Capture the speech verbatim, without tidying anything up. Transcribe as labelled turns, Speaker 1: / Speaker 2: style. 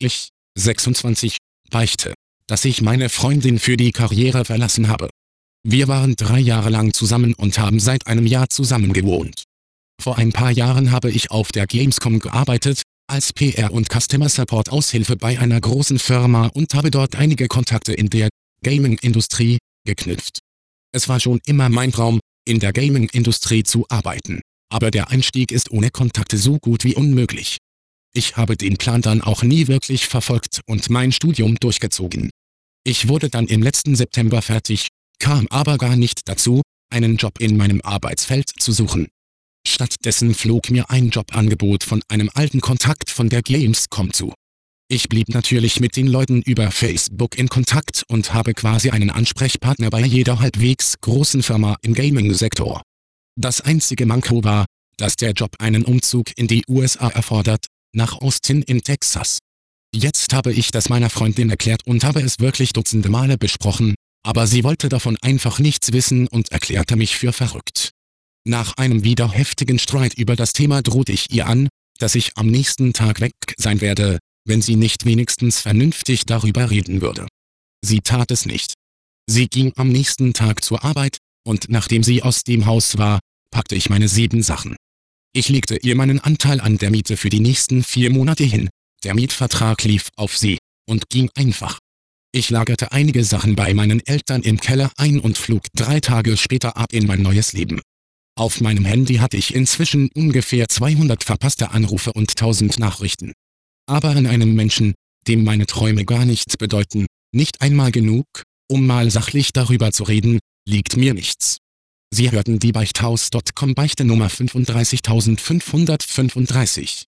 Speaker 1: Ich, sechsundzwanzig, beichte, dass ich meine Freundin für die Karriere verlassen habe. Wir waren drei Jahre lang zusammen und haben seit einem Jahr zusammen gewohnt. Vor ein paar Jahren habe ich auf der Gamescom gearbeitet, als P R- und Customer Support-Aushilfe bei einer großen Firma und habe dort einige Kontakte in der Gaming-Industrie geknüpft. Es war schon immer mein Traum, in der Gaming-Industrie zu arbeiten, aber der Einstieg ist ohne Kontakte so gut wie unmöglich. Ich habe den Plan dann auch nie wirklich verfolgt und mein Studium durchgezogen. Ich wurde dann im letzten September fertig, kam aber gar nicht dazu, einen Job in meinem Arbeitsfeld zu suchen. Stattdessen flog mir ein Jobangebot von einem alten Kontakt von der Gamescom zu. Ich blieb natürlich mit den Leuten über Facebook in Kontakt und habe quasi einen Ansprechpartner bei jeder halbwegs großen Firma im Gaming-Sektor. Das einzige Manko war, dass der Job einen Umzug in die U S A erfordert, nach Austin in Texas. Jetzt habe ich das meiner Freundin erklärt und habe es wirklich dutzende Male besprochen, aber sie wollte davon einfach nichts wissen und erklärte mich für verrückt. Nach einem wieder heftigen Streit über das Thema drohte ich ihr an, dass ich am nächsten Tag weg sein werde, wenn sie nicht wenigstens vernünftig darüber reden würde. Sie tat es nicht. Sie ging am nächsten Tag zur Arbeit, und nachdem sie aus dem Haus war, packte ich meine sieben Sachen. Ich legte ihr meinen Anteil an der Miete für die nächsten vier Monate hin, der Mietvertrag lief auf sie, und ging einfach. Ich lagerte einige Sachen bei meinen Eltern im Keller ein und flog drei Tage später ab in mein neues Leben. Auf meinem Handy hatte ich inzwischen ungefähr zweihundert verpasste Anrufe und tausend Nachrichten. Aber an einem Menschen, dem meine Träume gar nichts bedeuten, nicht einmal genug, um mal sachlich darüber zu reden, liegt mir nichts. Sie hörten die Beichthaus Punkt com Beichte Nummer fünfunddreißigtausendfünfhundertfünfunddreißig.